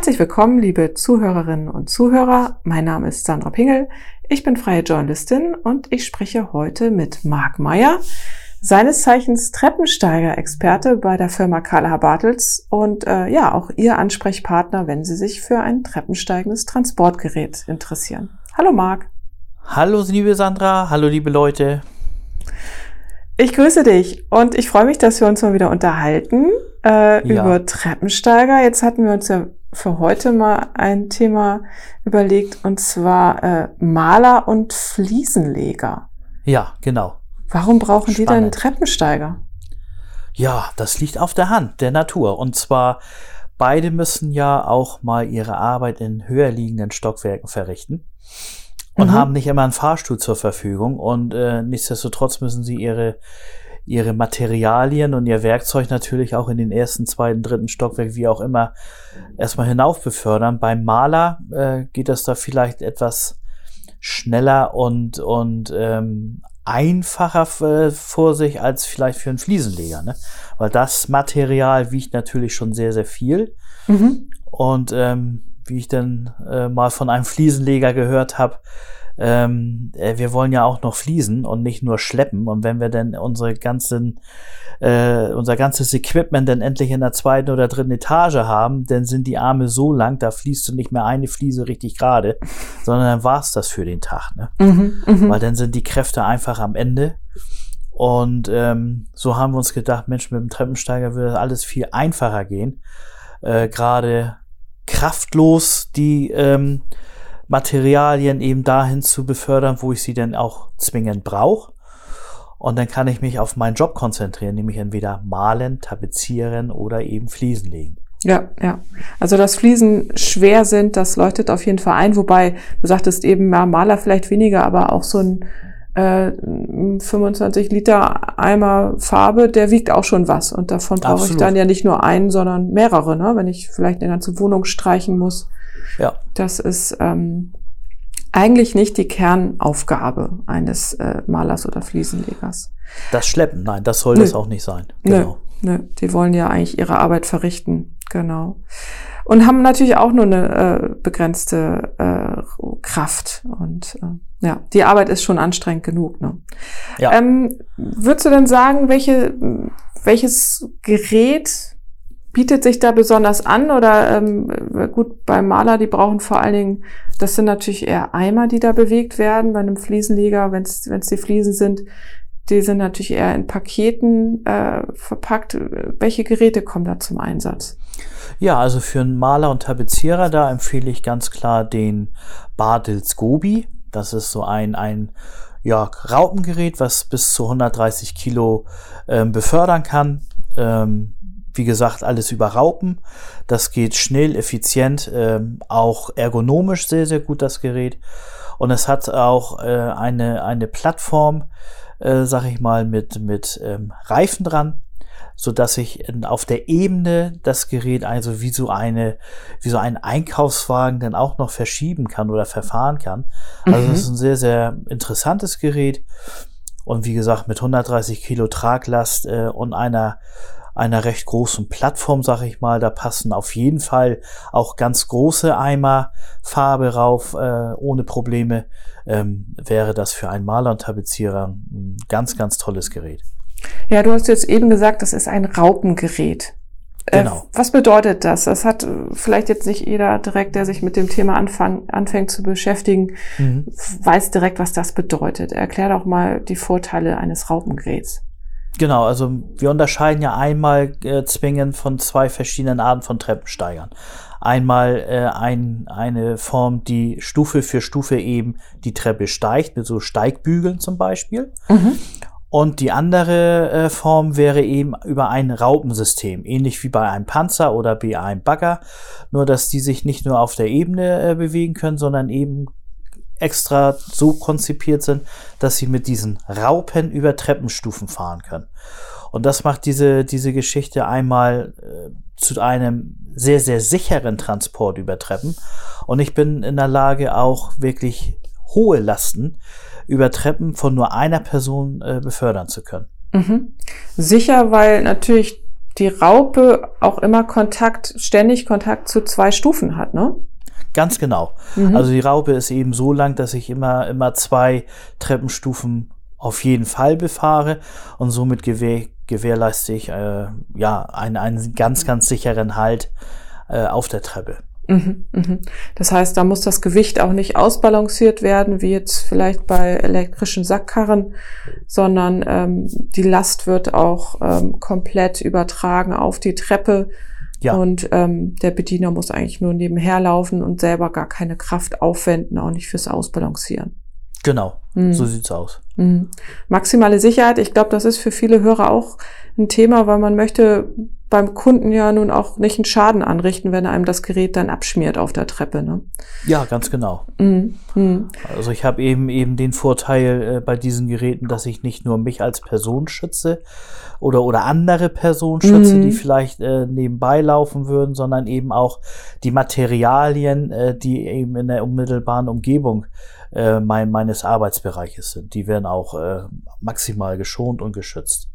Herzlich willkommen, liebe Zuhörerinnen und Zuhörer. Mein Name ist Sandra Pingel. Ich bin freie Journalistin und ich spreche heute mit Marc Meyer, seines Zeichens Treppensteiger-Experte bei der Firma Carla Bartels und auch Ihr Ansprechpartner, wenn Sie sich für ein treppensteigendes Transportgerät interessieren. Hallo Marc. Hallo liebe Sandra, hallo liebe Leute. Ich grüße dich und ich freue mich, dass wir uns mal wieder unterhalten über Treppensteiger. Jetzt hatten wir uns ja für heute mal ein Thema überlegt, und zwar Maler und Fliesenleger. Ja, genau. Warum brauchen Spannend. die denn einen Treppensteiger? Ja, das liegt auf der Hand der Natur. Und zwar, beide müssen ja auch mal ihre Arbeit in höher liegenden Stockwerken verrichten und haben nicht immer einen Fahrstuhl zur Verfügung. Und nichtsdestotrotz müssen sie ihre Materialien und ihr Werkzeug natürlich auch in den ersten, zweiten, dritten Stockwerk, wie auch immer, erstmal hinauf befördern. Beim Maler geht das da vielleicht etwas schneller und einfacher vor sich als vielleicht für einen Fliesenleger, ne? Weil das Material wiegt natürlich schon sehr, sehr viel. Und wie ich dann mal von einem Fliesenleger gehört habe, wir wollen ja auch noch fließen und nicht nur schleppen. Und wenn wir dann unser ganzes Equipment dann endlich in der zweiten oder dritten Etage haben, dann sind die Arme so lang, da fließt du nicht mehr eine Fliese richtig gerade, sondern dann war's das für den Tag, ne? Weil dann sind die Kräfte einfach am Ende. Und so haben wir uns gedacht, Mensch, mit dem Treppensteiger würde das alles viel einfacher gehen. Gerade kraftlos die Materialien eben dahin zu befördern, wo ich sie denn auch zwingend brauche. Und dann kann ich mich auf meinen Job konzentrieren, nämlich entweder malen, tapezieren oder eben Fliesen legen. Ja. Also, dass Fliesen schwer sind, das leuchtet auf jeden Fall ein. Wobei, du sagtest eben, ja, Maler vielleicht weniger, aber auch so ein 25 Liter Eimer Farbe, der wiegt auch schon was. Und davon brauche ich dann ja nicht nur einen, sondern mehrere, ne? Wenn ich vielleicht eine ganze Wohnung streichen muss. Ja. Das ist eigentlich nicht die Kernaufgabe eines Malers oder Fliesenlegers. Das Schleppen, nein, das soll das auch nicht sein. Genau. Nö, die wollen ja eigentlich ihre Arbeit verrichten, genau. Und haben natürlich auch nur eine begrenzte Kraft. Und die Arbeit ist schon anstrengend genug, ne? Ja. Würdest du denn sagen, welches Gerät bietet sich da besonders an? Oder gut, beim Maler, die brauchen vor allen Dingen, das sind natürlich eher Eimer, die da bewegt werden. Bei einem Fliesenleger, wenn es die Fliesen sind, die sind natürlich eher in Paketen verpackt. Welche Geräte kommen da zum Einsatz? Ja, also für einen Maler und Tapezierer, da empfehle ich ganz klar den Bartels Gobi. Das ist so ein Raupengerät, was bis zu 130 Kilo befördern kann. Wie gesagt, alles über Raupen. Das geht schnell, effizient, auch ergonomisch sehr, sehr gut, das Gerät. Und es hat auch eine Plattform, sag ich mal, mit Reifen dran, so dass ich auf der Ebene das Gerät also wie so einen Einkaufswagen dann auch noch verschieben kann oder verfahren kann. Also das ist ein sehr, sehr interessantes Gerät. Und wie gesagt, mit 130 Kilo Traglast und einer recht großen Plattform, sag ich mal, da passen auf jeden Fall auch ganz große Eimer Farbe rauf, ohne Probleme, wäre das für einen Maler und Tapezierer ein ganz, ganz tolles Gerät. Ja, du hast jetzt eben gesagt, das ist ein Raupengerät. Genau. Was bedeutet das? Das hat vielleicht jetzt nicht jeder direkt, der sich mit dem Thema anfängt zu beschäftigen, weiß direkt, was das bedeutet. Erklär doch mal die Vorteile eines Raupengeräts. Genau, also wir unterscheiden ja einmal zwingend von zwei verschiedenen Arten von Treppensteigern. Einmal eine Form, die Stufe für Stufe eben die Treppe steigt, mit so Steigbügeln zum Beispiel. Und die andere Form wäre eben über ein Raupensystem, ähnlich wie bei einem Panzer oder bei einem Bagger, nur dass die sich nicht nur auf der Ebene bewegen können, sondern eben extra so konzipiert sind, dass sie mit diesen Raupen über Treppenstufen fahren können. Und das macht diese Geschichte einmal zu einem sehr, sehr sicheren Transport über Treppen. Und ich bin in der Lage, auch wirklich hohe Lasten über Treppen von nur einer Person befördern zu können. Sicher, weil natürlich die Raupe auch immer ständig Kontakt zu 2 Stufen hat, ne? Ganz genau. Also die Raupe ist eben so lang, dass ich immer 2 Treppenstufen auf jeden Fall befahre und somit gewährleiste ich einen ganz, ganz sicheren Halt auf der Treppe. Das heißt, da muss das Gewicht auch nicht ausbalanciert werden, wie jetzt vielleicht bei elektrischen Sackkarren, sondern die Last wird auch komplett übertragen auf die Treppe. Ja. Und der Bediener muss eigentlich nur nebenher laufen und selber gar keine Kraft aufwenden, auch nicht fürs Ausbalancieren. Genau, so sieht's aus. Maximale Sicherheit, ich glaube, das ist für viele Hörer auch ein Thema, weil man möchte beim Kunden ja nun auch nicht einen Schaden anrichten, wenn einem das Gerät dann abschmiert auf der Treppe, ne? Ja, ganz genau. Also ich habe eben den Vorteil bei diesen Geräten, dass ich nicht nur mich als Person schütze oder andere Personen schütze, die vielleicht nebenbei laufen würden, sondern eben auch die Materialien, die eben in der unmittelbaren Umgebung meines Arbeitsbereiches sind. Die werden auch maximal geschont und geschützt.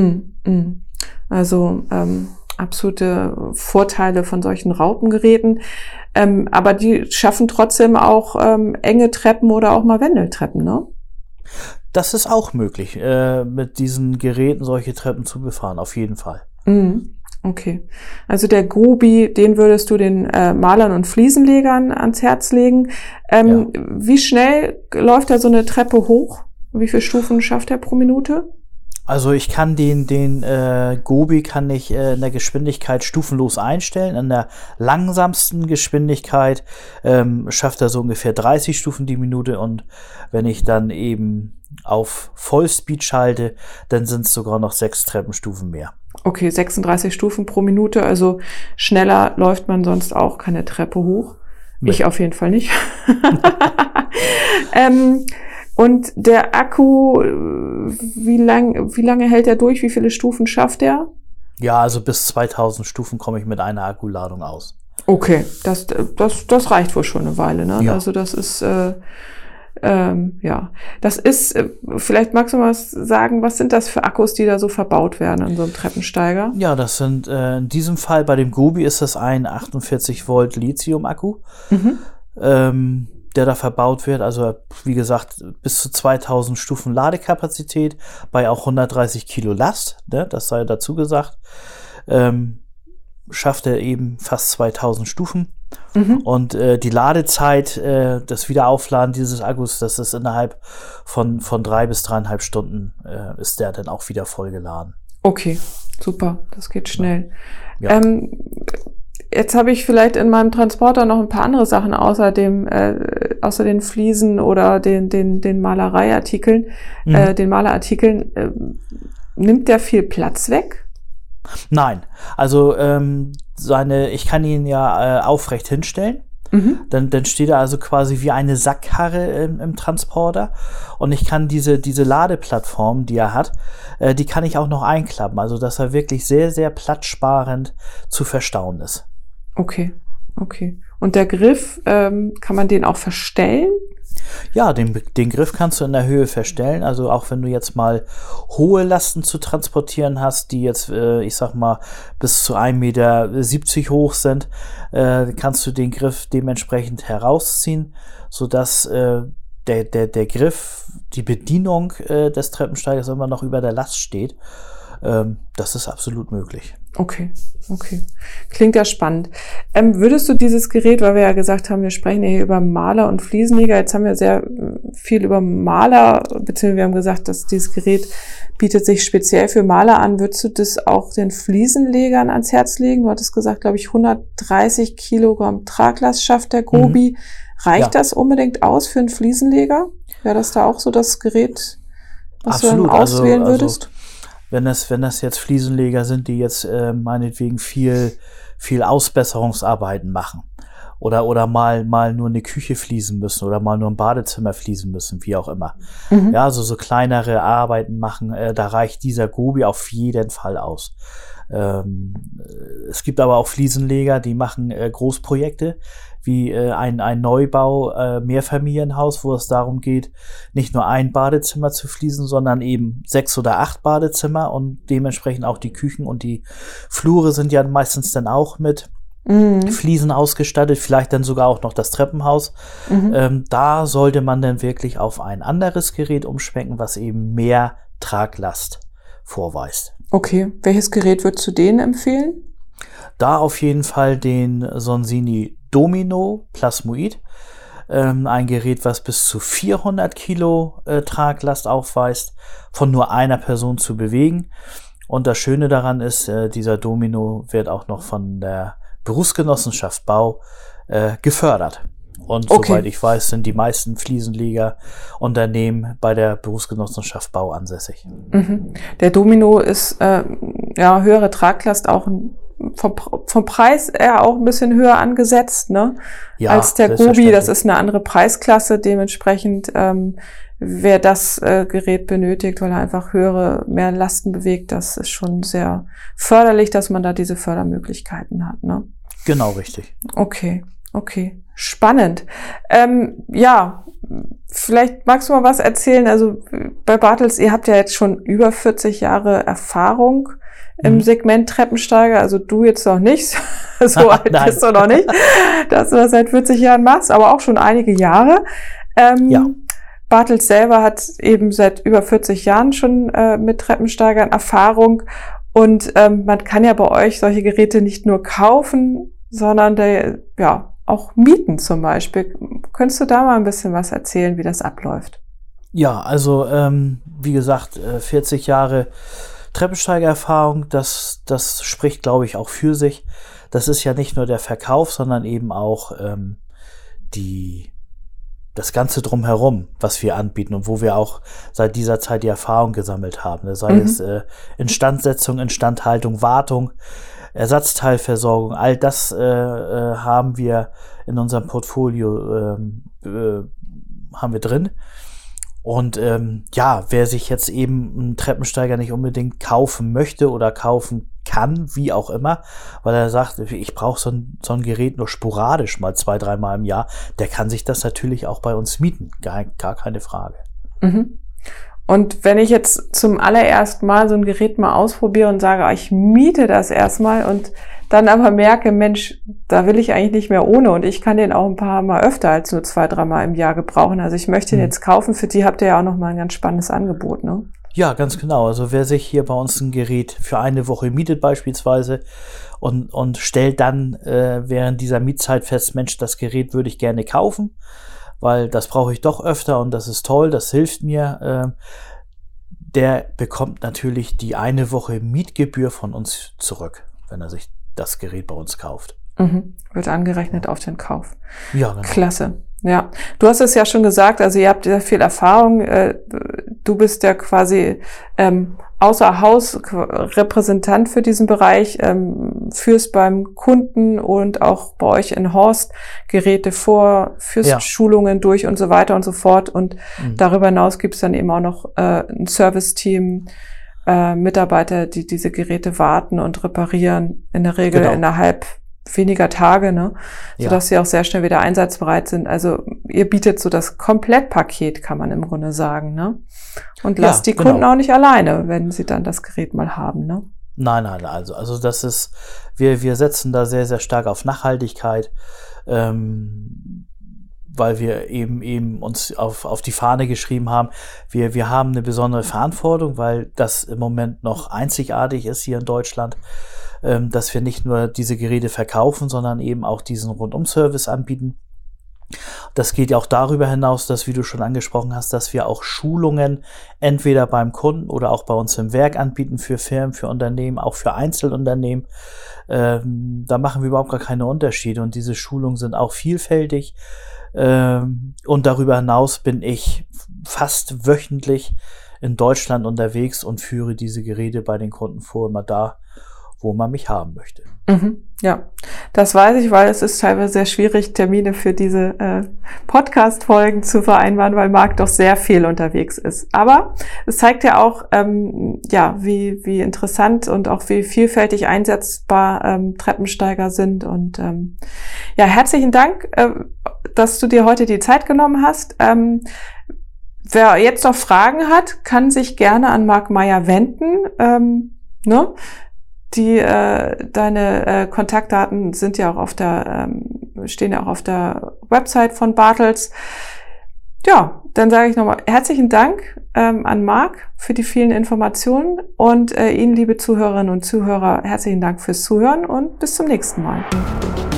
Also absolute Vorteile von solchen Raupengeräten. Aber die schaffen trotzdem auch enge Treppen oder auch mal Wendeltreppen, ne? Das ist auch möglich, mit diesen Geräten solche Treppen zu befahren, auf jeden Fall. Okay. Also der Gobi, den würdest du den Malern und Fliesenlegern ans Herz legen. Wie schnell läuft da so eine Treppe hoch? Wie viele Stufen schafft er pro Minute? Also ich kann den Gobi kann ich in der Geschwindigkeit stufenlos einstellen. In der langsamsten Geschwindigkeit schafft er so ungefähr 30 Stufen die Minute, und wenn ich dann eben auf Vollspeed schalte, dann sind es sogar noch 6 Treppenstufen mehr. Okay, 36 Stufen pro Minute, also schneller läuft man sonst auch keine Treppe hoch. Nee. Ich auf jeden Fall nicht. Und der Akku, wie lange hält er durch? Wie viele Stufen schafft er? Ja, also bis 2000 Stufen komme ich mit einer Akkuladung aus. Okay, das reicht wohl schon eine Weile, ne? Ja. Also das ist, das ist, vielleicht magst du mal sagen, was sind das für Akkus, die da so verbaut werden in so einem Treppensteiger? Ja, das sind, in diesem Fall bei dem Gobi ist das ein 48 Volt Lithium-Akku. Der da verbaut wird, also wie gesagt, bis zu 2000 Stufen Ladekapazität, bei auch 130 Kilo Last, ne, das sei dazu gesagt, schafft er eben fast 2000 Stufen. Und die Ladezeit, das Wiederaufladen dieses Akkus, das ist innerhalb von 3 bis 3,5 Stunden ist der dann auch wieder vollgeladen. Okay, super, das geht schnell. Ja. Jetzt habe ich vielleicht in meinem Transporter noch ein paar andere Sachen außer den Fliesen oder den Malereiartikeln, den Malerartikeln. Nimmt der viel Platz weg? Nein, also ich kann ihn ja aufrecht hinstellen. Dann steht er also quasi wie eine Sackkarre im Transporter, und ich kann diese Ladeplattform, die er hat, die kann ich auch noch einklappen, also dass er wirklich sehr, sehr platzsparend zu verstauen ist. Okay. Und der Griff, kann man den auch verstellen? Ja, den Griff kannst du in der Höhe verstellen. Also auch wenn du jetzt mal hohe Lasten zu transportieren hast, die jetzt, ich sag mal, bis zu 1,70 Meter hoch sind, kannst du den Griff dementsprechend herausziehen, sodass der Griff, die Bedienung des Treppensteigers immer noch über der Last steht. Das ist absolut möglich. Okay. Klingt ja spannend. Würdest du dieses Gerät, weil wir ja gesagt haben, wir sprechen ja hier über Maler und Fliesenleger, jetzt haben wir sehr viel über Maler, beziehungsweise wir haben gesagt, dass dieses Gerät bietet sich speziell für Maler an. Würdest du das auch den Fliesenlegern ans Herz legen? Du hattest gesagt, glaube ich, 130 Kilogramm Traglast schafft der Gobi. Reicht das unbedingt aus für einen Fliesenleger? Wäre das da auch so das Gerät, was absolut, du dann auswählen würdest? Wenn das jetzt Fliesenleger sind, die jetzt meinetwegen viel Ausbesserungsarbeiten machen oder mal nur eine Küche fließen müssen oder mal nur ein Badezimmer fließen müssen, wie auch immer. Mhm. Ja, also so kleinere Arbeiten machen, da reicht dieser Gobi auf jeden Fall aus. Es gibt aber auch Fliesenleger, die machen Großprojekte, wie ein Neubau, Mehrfamilienhaus, wo es darum geht, nicht nur ein Badezimmer zu fließen, sondern eben 6 oder 8 Badezimmer und dementsprechend auch die Küchen und die Flure sind ja meistens dann auch mit Fliesen ausgestattet, vielleicht dann sogar auch noch das Treppenhaus. Da sollte man dann wirklich auf ein anderes Gerät umschwenken, was eben mehr Traglast vorweist. Okay, welches Gerät würdest du denen empfehlen? Da auf jeden Fall den Sonsini Domino Plasmoid. Ein Gerät, was bis zu 400 Kilo Traglast aufweist, von nur einer Person zu bewegen. Und das Schöne daran ist, dieser Domino wird auch noch von der Berufsgenossenschaft Bau gefördert. Und soweit ich weiß, sind die meisten Fliesenlegerunternehmen bei der Berufsgenossenschaft Bau ansässig. Mhm. Der Domino ist höhere Traglast, auch vom Preis eher auch ein bisschen höher angesetzt, ne? Ja, als der Gobi. Das ist eine andere Preisklasse. Dementsprechend, wer das Gerät benötigt, weil er einfach mehr Lasten bewegt, das ist schon sehr förderlich, dass man da diese Fördermöglichkeiten hat, ne? Genau, richtig. Okay. Spannend. Vielleicht magst du mal was erzählen. Also bei Bartels, ihr habt ja jetzt schon über 40 Jahre Erfahrung im Segment Treppensteiger. Also du jetzt noch nicht. So alt bist du noch nicht, dass du das seit 40 Jahren machst, aber auch schon einige Jahre. Bartels selber hat eben seit über 40 Jahren schon mit Treppensteigern Erfahrung. Und man kann ja bei euch solche Geräte nicht nur kaufen, sondern auch mieten zum Beispiel. Könntest du da mal ein bisschen was erzählen, wie das abläuft? Ja, also wie gesagt, 40 Jahre Treppensteigererfahrung, das spricht, glaube ich, auch für sich. Das ist ja nicht nur der Verkauf, sondern eben auch das Ganze drumherum, was wir anbieten und wo wir auch seit dieser Zeit die Erfahrung gesammelt haben. Sei es Instandsetzung, Instandhaltung, Wartung, Ersatzteilversorgung, all das haben wir in unserem Portfolio haben wir drin. Und wer sich jetzt eben einen Treppensteiger nicht unbedingt kaufen möchte oder kaufen kann, wie auch immer, weil er sagt, ich brauche so ein Gerät nur sporadisch mal 2-3 Mal im Jahr, der kann sich das natürlich auch bei uns mieten. Gar keine Frage. Mhm. Und wenn ich jetzt zum allerersten Mal so ein Gerät mal ausprobiere und sage, ich miete das erstmal und dann aber merke, Mensch, da will ich eigentlich nicht mehr ohne und ich kann den auch ein paar Mal öfter als nur 2-3 Mal im Jahr gebrauchen. Also ich möchte den jetzt kaufen, für die habt ihr ja auch nochmal ein ganz spannendes Angebot, ne? Ja, ganz genau. Also wer sich hier bei uns ein Gerät für eine Woche mietet beispielsweise und stellt dann während dieser Mietzeit fest, Mensch, das Gerät würde ich gerne kaufen, weil das brauche ich doch öfter und das ist toll, das hilft mir. Der bekommt natürlich die eine Woche Mietgebühr von uns zurück, wenn er sich das Gerät bei uns kauft. Wird angerechnet auf den Kauf. Ja, genau. Klasse. Ja, du hast es ja schon gesagt, also ihr habt sehr viel Erfahrung. Du bist ja quasi außer Haus Repräsentant für diesen Bereich, führst beim Kunden und auch bei euch in Horst Geräte vor, führst Schulungen durch und so weiter und so fort. Und darüber hinaus gibt es dann eben auch noch ein Service-Team, Mitarbeiter, die diese Geräte warten und reparieren, in der Regel innerhalb weniger Tage, ne, sodass sie auch sehr schnell wieder einsatzbereit sind. Also ihr bietet so das Komplettpaket, kann man im Grunde sagen, ne? Und lasst die Kunden auch nicht alleine, wenn sie dann das Gerät mal haben, ne? Nein, also das ist, wir setzen da sehr, sehr stark auf Nachhaltigkeit, weil wir eben uns auf die Fahne geschrieben haben, wir haben eine besondere Verantwortung, weil das im Moment noch einzigartig ist hier in Deutschland, dass wir nicht nur diese Geräte verkaufen, sondern eben auch diesen Rundum-Service anbieten. Das geht ja auch darüber hinaus, dass, wie du schon angesprochen hast, dass wir auch Schulungen entweder beim Kunden oder auch bei uns im Werk anbieten für Firmen, für Unternehmen, auch für Einzelunternehmen. Da machen wir überhaupt gar keine Unterschiede und diese Schulungen sind auch vielfältig. Und darüber hinaus bin ich fast wöchentlich in Deutschland unterwegs und führe diese Geräte bei den Kunden vor, immer da, wo man mich haben möchte. Ja, das weiß ich, weil es ist teilweise sehr schwierig, Termine für diese Podcast-Folgen zu vereinbaren, weil Marc doch sehr viel unterwegs ist. Aber es zeigt ja auch, wie interessant und auch wie vielfältig einsetzbar Treppensteiger sind. Und herzlichen Dank, dass du dir heute die Zeit genommen hast. Wer jetzt noch Fragen hat, kann sich gerne an Marc Meyer wenden. Deine Kontaktdaten sind ja auch stehen ja auch auf der Website von Bartels. Ja, dann sage ich nochmal herzlichen Dank an Marc für die vielen Informationen und Ihnen, liebe Zuhörerinnen und Zuhörer, herzlichen Dank fürs Zuhören und bis zum nächsten Mal.